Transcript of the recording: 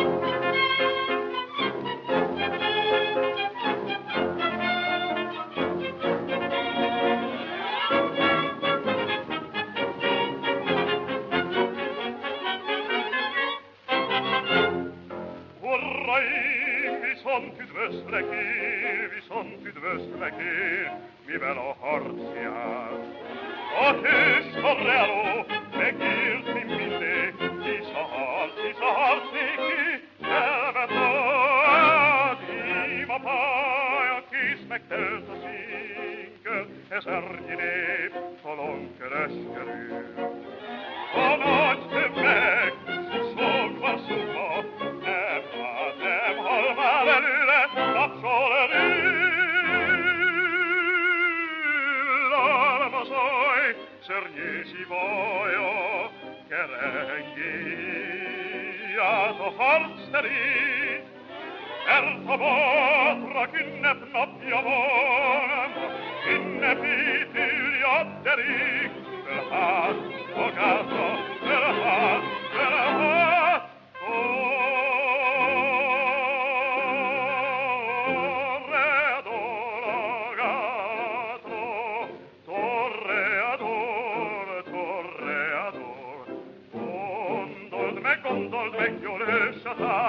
Viszont üdvözlek én, mivel a harc jár. A hős torreáló megírni mindig, hisz a harc néki elvetad. Ím a pálya kész megtelt a színköl, ezernyi nép tolon kereskedő. A nagy tömeg szokva szukva, nem hal már előle, tapsol almazaj, szörnyési baja, kerengi át a harc terét, mert a bátrak ünnepnapja van, ünnepét ülj a derék, fölház, magátra, fölház, gondold meg, jól őssatál,